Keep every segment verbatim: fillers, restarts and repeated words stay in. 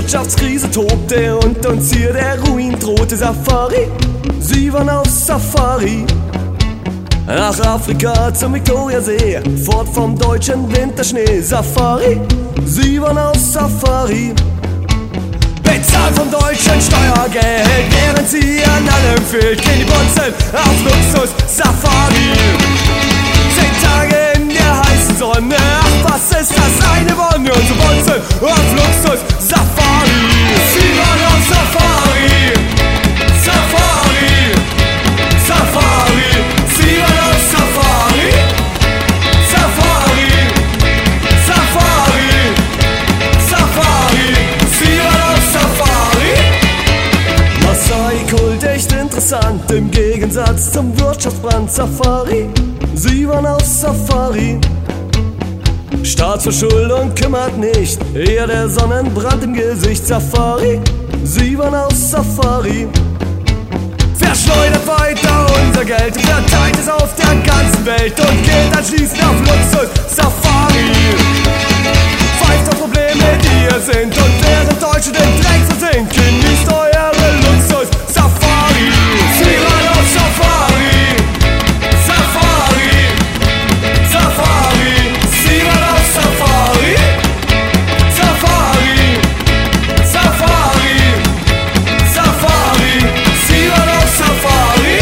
Wirtschaftskrise tobte und uns hier der Ruin drohte. Safari, sie waren auf Safari. Nach Afrika zum Viktoriasee, fort vom deutschen Winterschnee. Safari, sie waren auf Safari. Bezahlt vom deutschen Steuergeld, während sie an allem fehlt. Gehen die Bonzen auf Luxus Safari. Zehn Tage in der heißen Sonne, ach was ist das, eine Wonne. Und so Bonzen auf Luxus Safari. Sie waren auf Safari. Safari. Safari. Sie waren auf Safari. Safari. Safari. Safari. Sie waren auf Safari. Maasai-Kult echt interessant, im Gegensatz zum Wirtschaftsbrand. Safari, sie waren auf Safari. Staatsverschuldung kümmert nicht, eher der Sonnenbrand im Gesicht. Safari, sie waren auf Safari. Verschleudert weiter unser Geld und verteilt es auf der ganzen Welt und geht anschließend auf Luxus Safari. Pfeift auf Probleme, die ihr sind, und während Deutsche den Dreck versinken, genießt eure Luxus Safari. Sie waren auf Safari. Safari. Safari. Sie waren auf Safari. Safari. Safari. Safari. Sie waren auf Safari.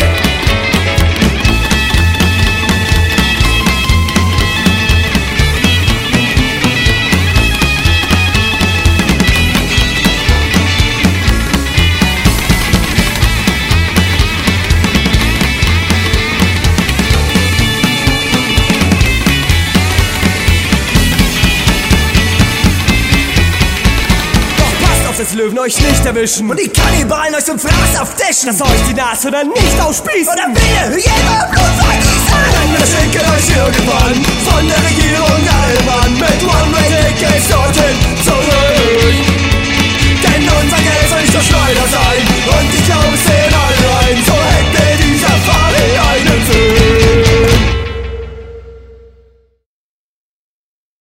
Dass Löwen euch nicht erwischen und die Kannibalen euch zum Fraß auftischen, dass euch die Nase dann nicht ausspießen oder wehe, jeder Blut vergießen. Dann erschickt euch irgendwann von der Regierung